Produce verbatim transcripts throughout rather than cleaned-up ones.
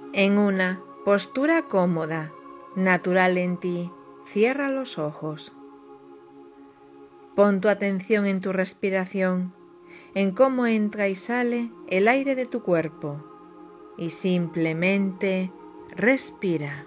En una postura cómoda, natural en ti, cierra los ojos. Pon tu atención en tu respiración, en cómo entra y sale el aire de tu cuerpo, y simplemente respira.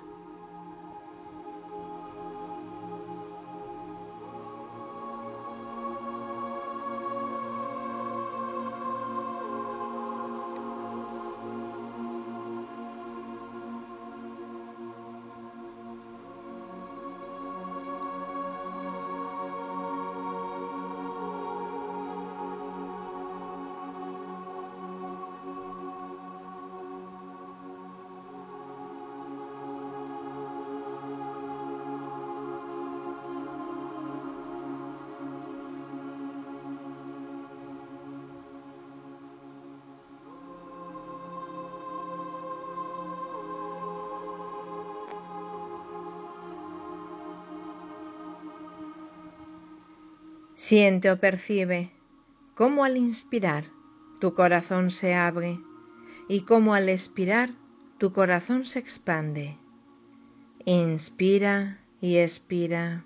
Siente o percibe cómo al inspirar tu corazón se abre y cómo al expirar tu corazón se expande. Inspira y expira.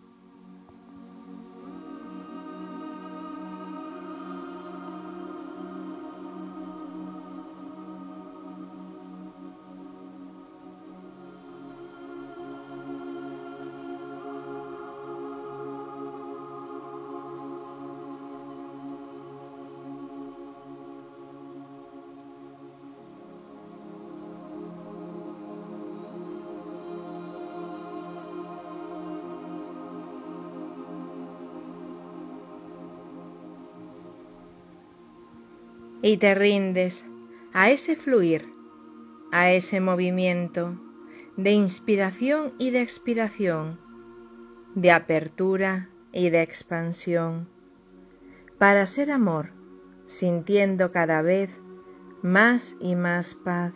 Y te rindes a ese fluir, a ese movimiento de inspiración y de expiración, de apertura y de expansión, para ser amor, sintiendo cada vez más y más paz.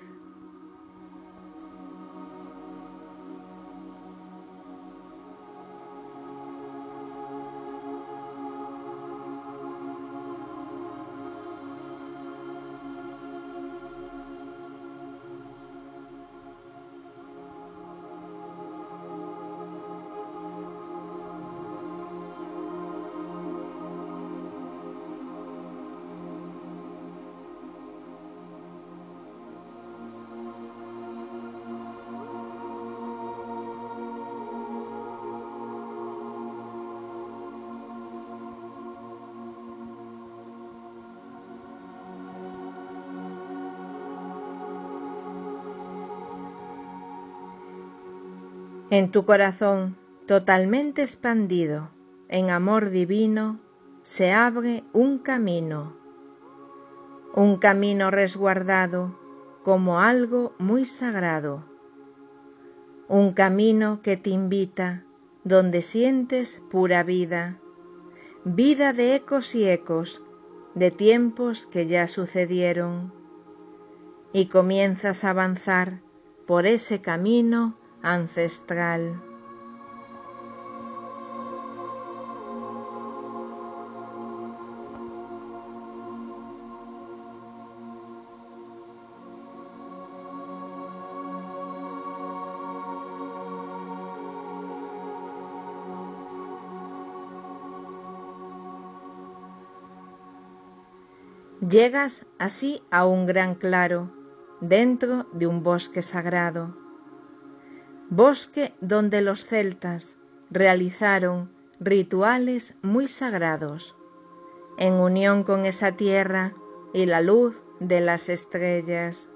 En tu corazón, totalmente expandido en amor divino, se abre un camino, un camino resguardado como algo muy sagrado, un camino que te invita donde sientes pura vida, vida de ecos y ecos, de tiempos que ya sucedieron, y comienzas a avanzar por ese camino ancestral. Llegas así a un gran claro, dentro de un bosque sagrado, bosque donde los celtas realizaron rituales muy sagrados, en unión con esa tierra y la luz de las estrellas.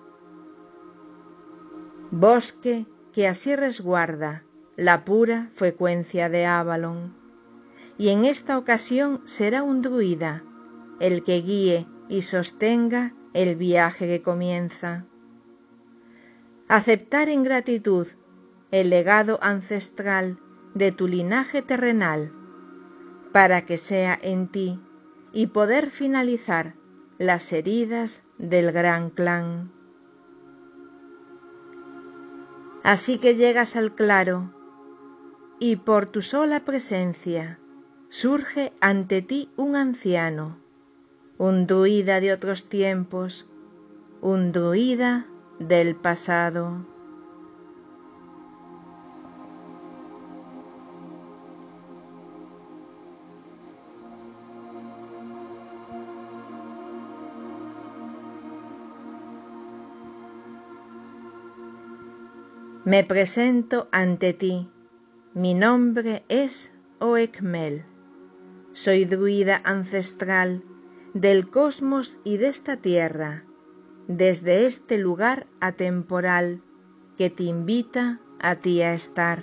Bosque que así resguarda la pura frecuencia de Avalon, y en esta ocasión será un druida el que guíe y sostenga el viaje que comienza. Aceptar en gratitud el legado ancestral de tu linaje terrenal, para que sea en ti y poder finalizar las heridas del gran clan. Así que llegas al claro, y por tu sola presencia surge ante ti un anciano, un druida de otros tiempos, un druida del pasado. Me presento ante ti. Mi nombre es Oecmel. Soy druida ancestral del cosmos y de esta tierra, desde este lugar atemporal que te invita a ti a estar.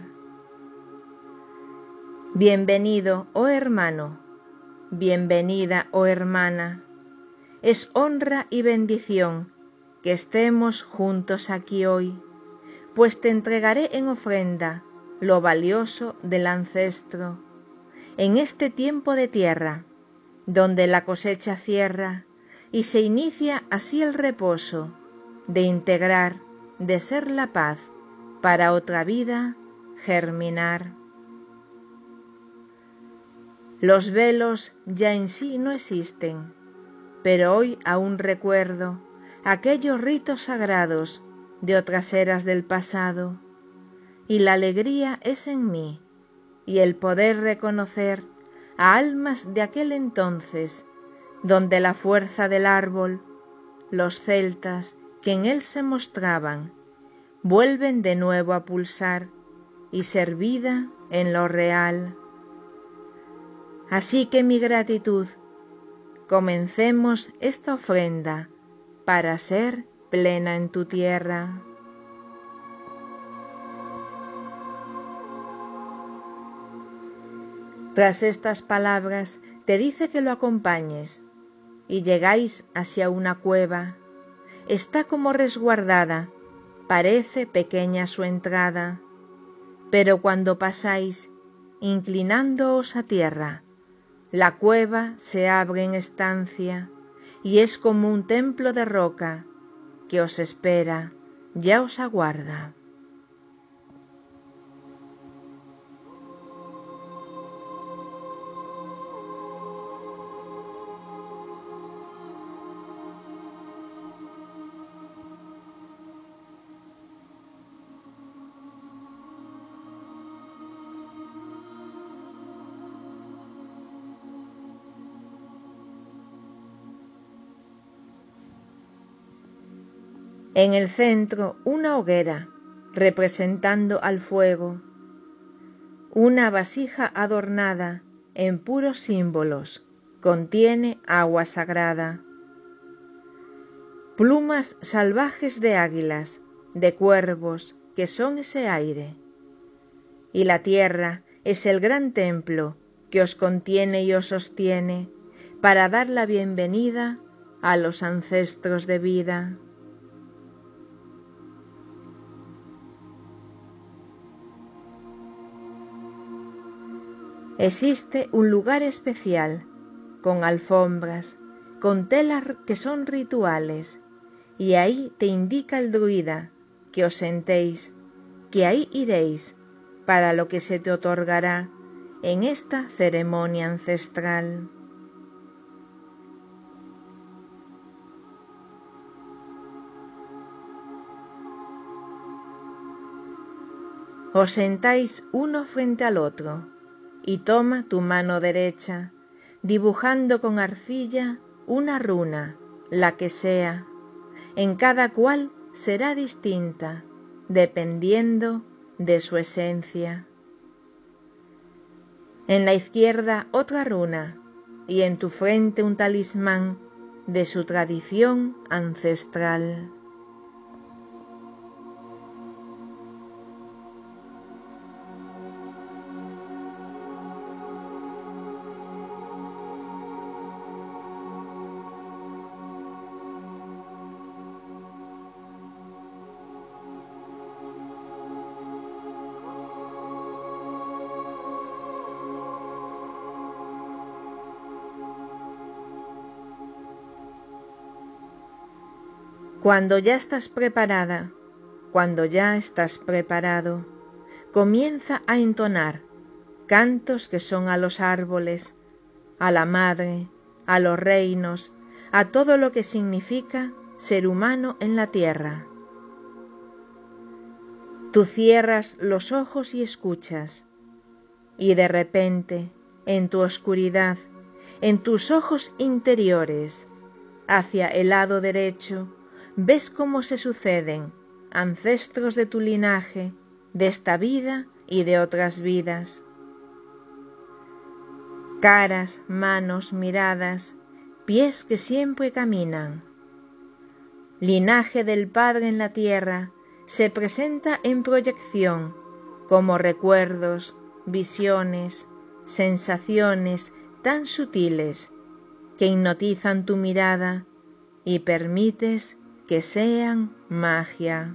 Bienvenido, oh hermano, bienvenida, oh hermana. Es honra y bendición que estemos juntos aquí hoy, pues te entregaré en ofrenda lo valioso del ancestro, en este tiempo de tierra, donde la cosecha cierra y se inicia así el reposo, de integrar, de ser la paz, para otra vida germinar. Los velos ya en sí no existen, pero hoy aún recuerdo aquellos ritos sagrados de otras eras del pasado, y la alegría es en mí, y el poder reconocer a almas de aquel entonces, donde la fuerza del árbol, los celtas que en él se mostraban, vuelven de nuevo a pulsar y ser vida en lo real. Así que mi gratitud, comencemos esta ofrenda para ser plena en tu tierra. Tras estas palabras te dice que lo acompañes, y llegáis hacia una cueva. Está como resguardada, parece pequeña su entrada, pero cuando pasáis, inclinándoos a tierra, la cueva se abre en estancia, y es como un templo de roca que os espera, ya os aguarda. En el centro una hoguera, representando al fuego, una vasija adornada en puros símbolos, contiene agua sagrada. Plumas salvajes de águilas, de cuervos, que son ese aire. Y la tierra es el gran templo que os contiene y os sostiene para dar la bienvenida a los ancestros de vida. Existe un lugar especial, con alfombras, con telas que son rituales, y ahí te indica el druida que os sentéis, que ahí iréis, para lo que se te otorgará en esta ceremonia ancestral. Os sentáis uno frente al otro, y toma tu mano derecha, dibujando con arcilla una runa, la que sea. En cada cual será distinta, dependiendo de su esencia. En la izquierda otra runa, y en tu frente un talismán de su tradición ancestral. Cuando ya estás preparada, cuando ya estás preparado, comienza a entonar cantos que son a los árboles, a la madre, a los reinos, a todo lo que significa ser humano en la tierra. Tú cierras los ojos y escuchas, y de repente, en tu oscuridad, en tus ojos interiores, hacia el lado derecho, ves cómo se suceden ancestros de tu linaje, de esta vida y de otras vidas. Caras, manos, miradas, pies que siempre caminan. Linaje del Padre en la tierra se presenta en proyección como recuerdos, visiones, sensaciones tan sutiles que hipnotizan tu mirada y permites que sean magia.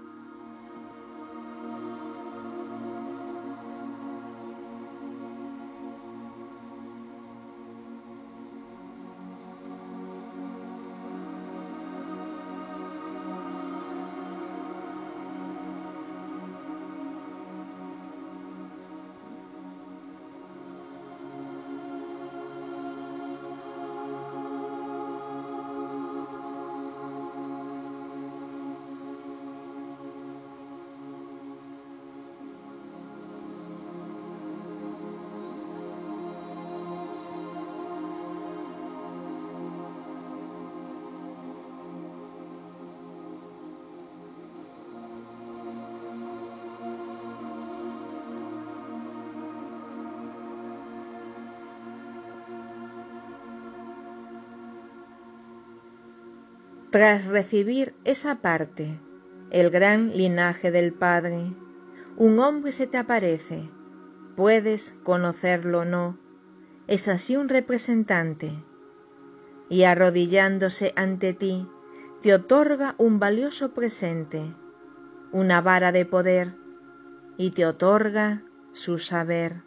Tras recibir esa parte, el gran linaje del Padre, un hombre se te aparece, puedes conocerlo o no, es así un representante, y arrodillándose ante ti, te otorga un valioso presente, una vara de poder, y te otorga su saber.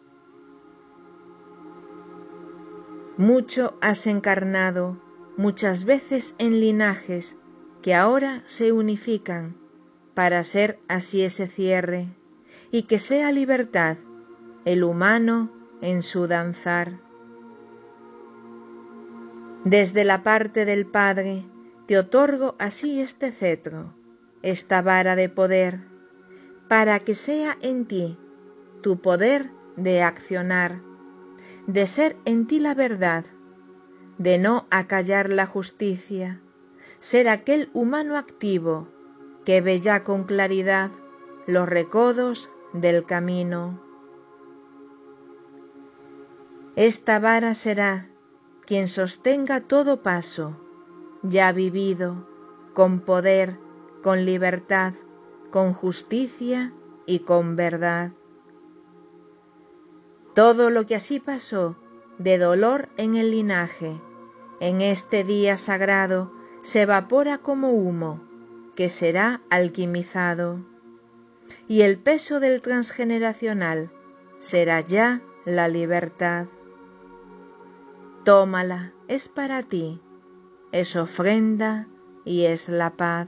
Mucho has encarnado, muchas veces en linajes que ahora se unifican para ser así ese cierre y que sea libertad el humano en su danzar. Desde la parte del Padre te otorgo así este cetro, esta vara de poder, para que sea en ti tu poder de accionar, de ser en ti la verdad, de no acallar la justicia, ser aquel humano activo que ve ya con claridad los recodos del camino. Esta vara será quien sostenga todo paso, ya vivido, con poder, con libertad, con justicia y con verdad. Todo lo que así pasó de dolor en el linaje, en este día sagrado, se evapora como humo, que será alquimizado. Y el peso del transgeneracional será ya la libertad. Tómala, es para ti, es ofrenda y es la paz.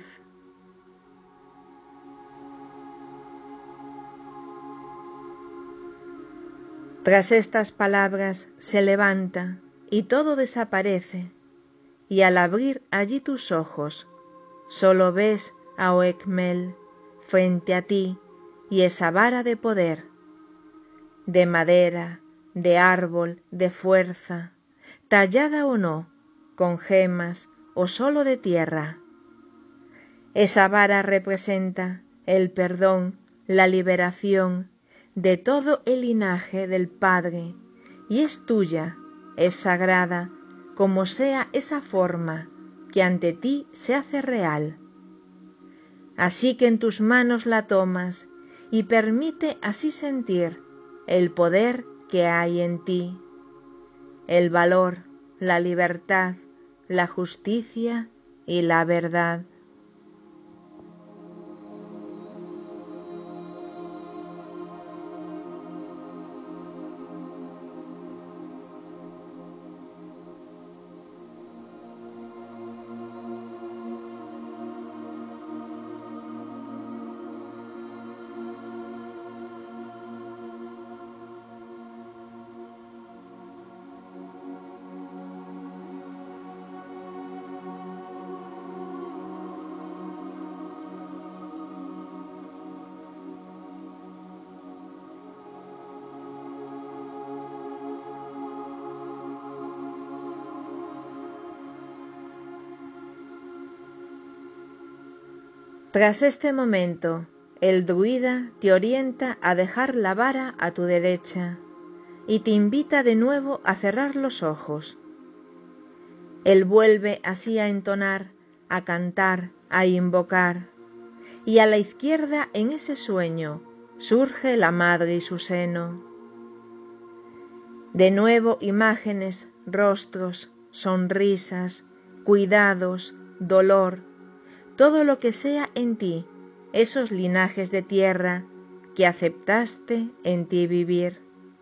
Tras estas palabras se levanta y todo desaparece, y al abrir allí tus ojos, solo ves a Oekmel frente a ti y esa vara de poder, de madera, de árbol, de fuerza, tallada o no, con gemas o solo de tierra. Esa vara representa el perdón, la liberación de todo el linaje del Padre, y es tuya, es sagrada, como sea esa forma que ante ti se hace real. Así que en tus manos la tomas y permite así sentir el poder que hay en ti, el valor, la libertad, la justicia y la verdad. Tras este momento, el druida te orienta a dejar la vara a tu derecha y te invita de nuevo a cerrar los ojos. Él vuelve así a entonar, a cantar, a invocar, y a la izquierda en ese sueño surge la madre y su seno. De nuevo imágenes, rostros, sonrisas, cuidados, dolor, todo lo que sea en ti, esos linajes de tierra que aceptaste en ti vivir.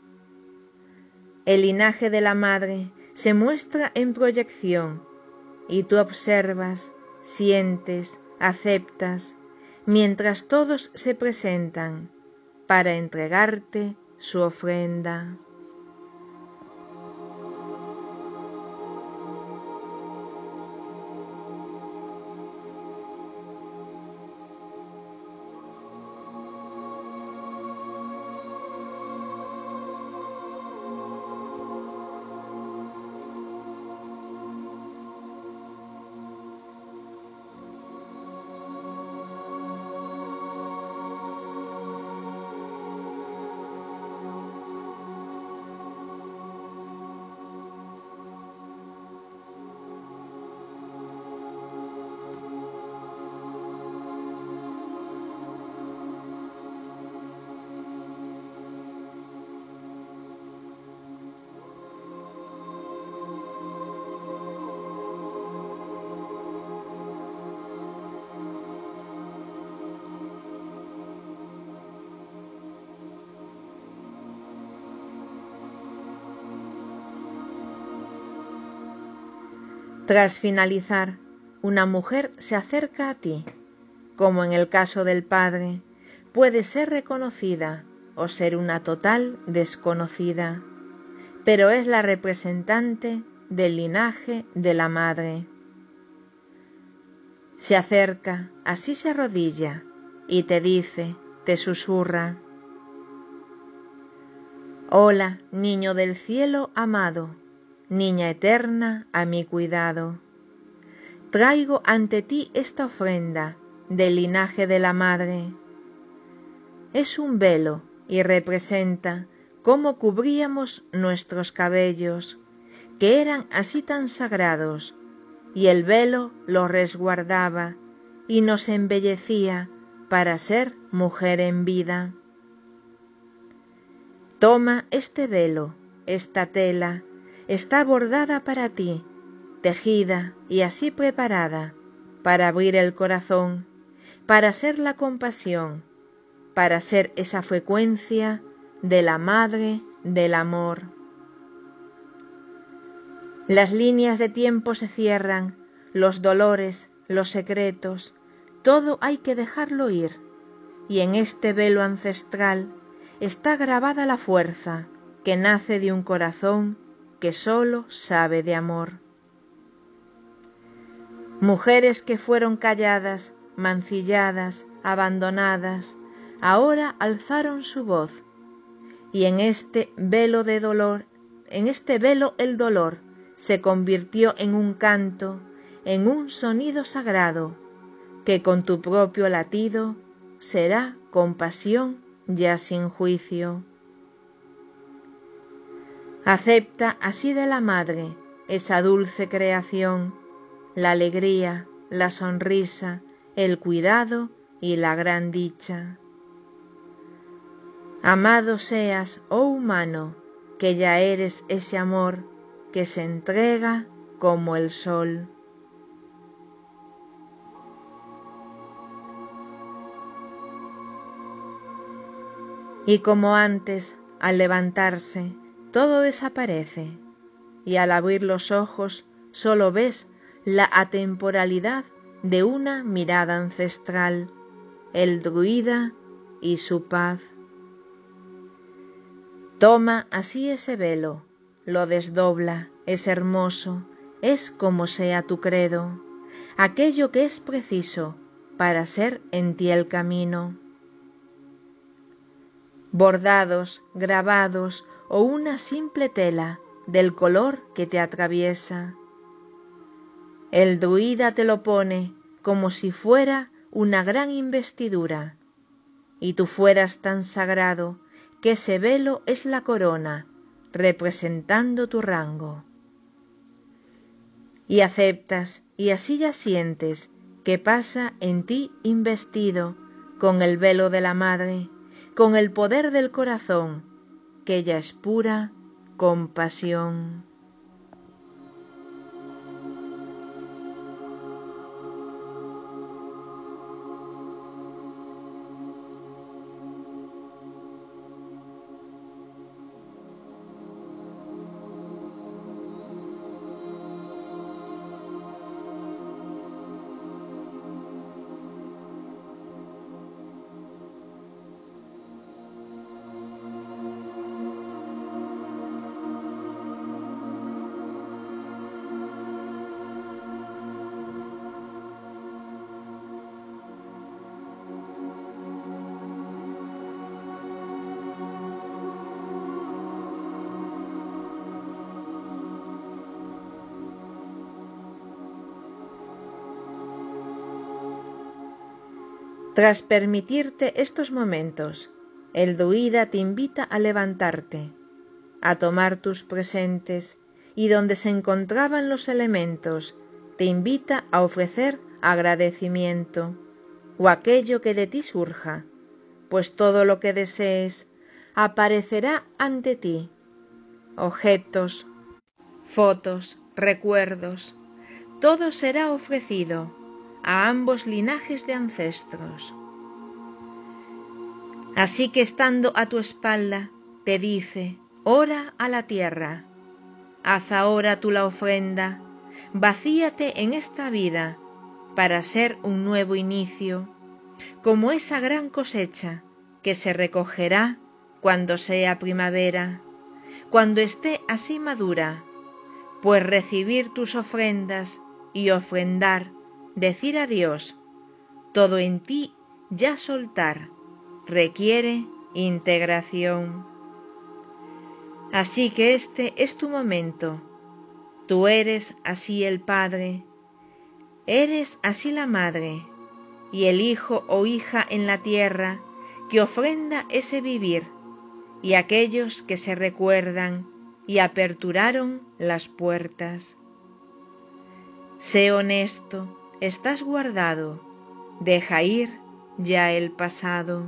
El linaje de la madre se muestra en proyección y tú observas, sientes, aceptas, mientras todos se presentan para entregarte su ofrenda. Tras finalizar, una mujer se acerca a ti. Como en el caso del padre, puede ser reconocida o ser una total desconocida, pero es la representante del linaje de la madre. Se acerca, así se arrodilla y te dice, te susurra: «Hola, niño del cielo amado, niña eterna a mi cuidado. Traigo ante ti esta ofrenda del linaje de la madre. Es un velo y representa cómo cubríamos nuestros cabellos, que eran así tan sagrados, y el velo los resguardaba y nos embellecía para ser mujer en vida. Toma este velo, esta tela, está bordada para ti, tejida y así preparada para abrir el corazón, para ser la compasión, para ser esa frecuencia de la madre del amor. Las líneas de tiempo se cierran, los dolores, los secretos, todo hay que dejarlo ir, y en este velo ancestral está grabada la fuerza que nace de un corazón que solo sabe de amor. Mujeres que fueron calladas, mancilladas, abandonadas, ahora alzaron su voz, y en este velo de dolor, en este velo el dolor se convirtió en un canto, en un sonido sagrado, que con tu propio latido será compasión ya sin juicio. Acepta así de la madre esa dulce creación, la alegría, la sonrisa, el cuidado y la gran dicha. Amado seas, oh humano, que ya eres ese amor que se entrega como el sol. Y como antes, al levantarse, todo desaparece, y al abrir los ojos solo ves la atemporalidad de una mirada ancestral, el druida y su paz. Toma así ese velo, lo desdobla, es hermoso, es como sea tu credo, aquello que es preciso para ser en ti el camino. Bordados, grabados o una simple tela del color que te atraviesa. El druida te lo pone como si fuera una gran investidura, y tú fueras tan sagrado que ese velo es la corona, representando tu rango. Y aceptas, y así ya sientes que pasa en ti investido con el velo de la madre, con el poder del corazón, que ella es pura compasión. Tras permitirte estos momentos, el druida te invita a levantarte, a tomar tus presentes, y donde se encontraban los elementos, te invita a ofrecer agradecimiento o aquello que de ti surja, pues todo lo que desees aparecerá ante ti. Objetos, fotos, recuerdos, todo será ofrecido a ambos linajes de ancestros. Así que estando a tu espalda, te dice, ora a la tierra, haz ahora tú la ofrenda, vacíate en esta vida para ser un nuevo inicio, como esa gran cosecha que se recogerá cuando sea primavera, cuando esté así madura, pues recibir tus ofrendas y ofrendar, decir adiós, todo en ti ya soltar, requiere integración. Así que este es tu momento, tú eres así el padre, eres así la madre, y el hijo o hija en la tierra que ofrenda ese vivir, y aquellos que se recuerdan y aperturaron las puertas. Sé honesto, estás guardado, deja ir ya el pasado.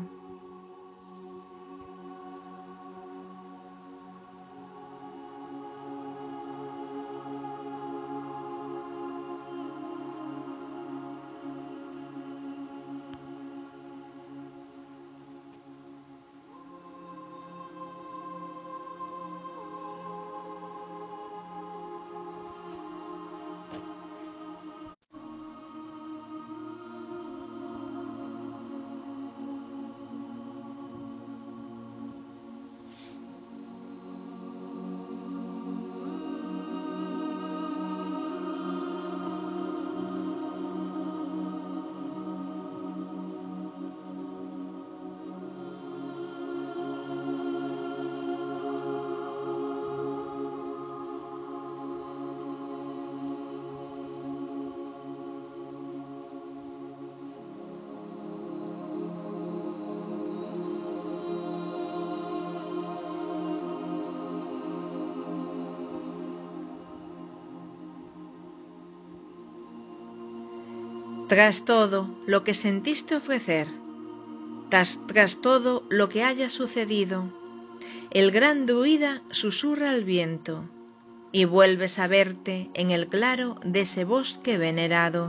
Tras todo lo que sentiste ofrecer, tras, tras todo lo que haya sucedido, el gran druida susurra al viento y vuelves a verte en el claro de ese bosque venerado.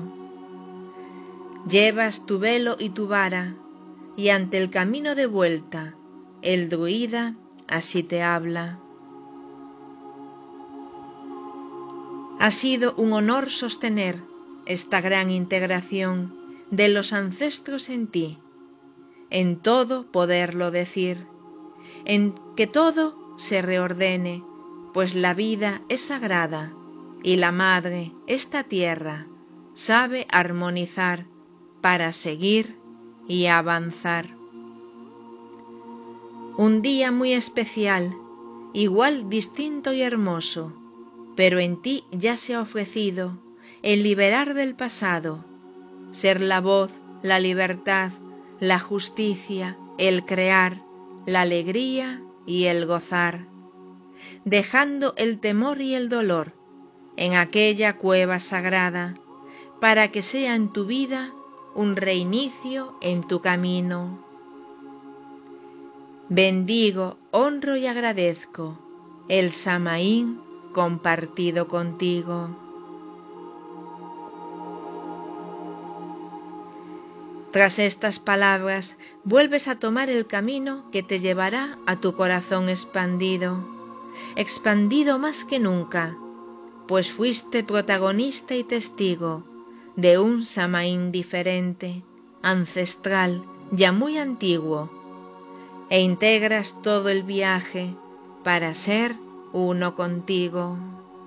Llevas tu velo y tu vara, y ante el camino de vuelta, el druida así te habla. Ha sido un honor sostener esta gran integración de los ancestros en ti, en todo poderlo decir, en que todo se reordene, pues la vida es sagrada y la madre, esta tierra, sabe armonizar para seguir y avanzar. Un día muy especial, igual distinto y hermoso, pero en ti ya se ha ofrecido el liberar del pasado, ser la voz, la libertad, la justicia, el crear, la alegría y el gozar, dejando el temor y el dolor en aquella cueva sagrada, para que sea en tu vida un reinicio en tu camino. Bendigo, honro y agradezco el Samaín compartido contigo. Tras estas palabras, vuelves a tomar el camino que te llevará a tu corazón expandido, expandido más que nunca, pues fuiste protagonista y testigo de un Samaín diferente, ancestral, ya muy antiguo, e integras todo el viaje para ser uno contigo.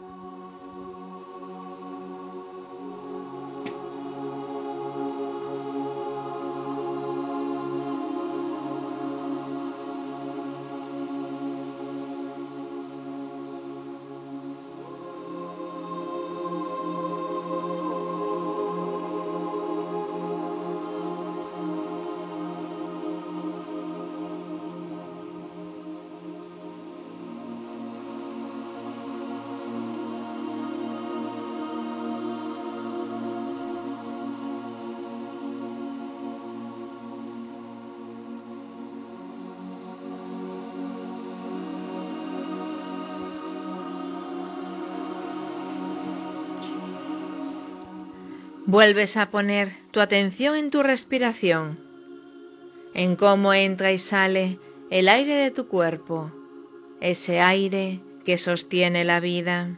Vuelves a poner tu atención en tu respiración, en cómo entra y sale el aire de tu cuerpo, ese aire que sostiene la vida.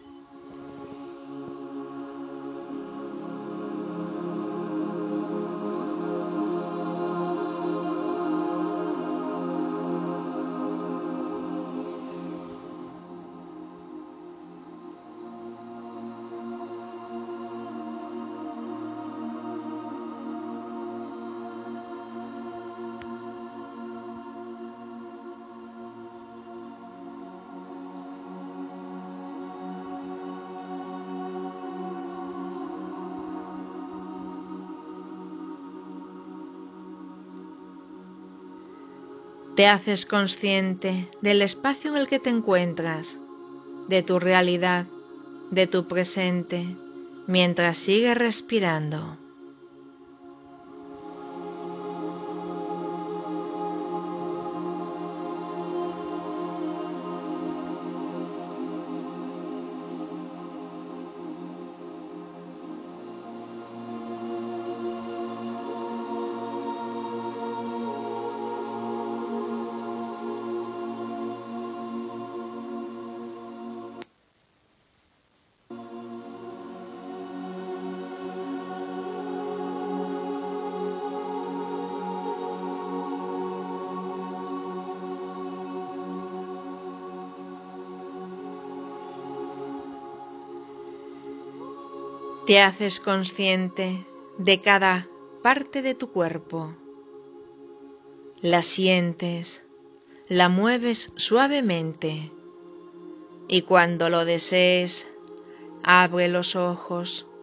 Te haces consciente del espacio en el que te encuentras, de tu realidad, de tu presente, mientras sigues respirando. Te haces consciente de cada parte de tu cuerpo. La sientes, la mueves suavemente y cuando lo desees, abre los ojos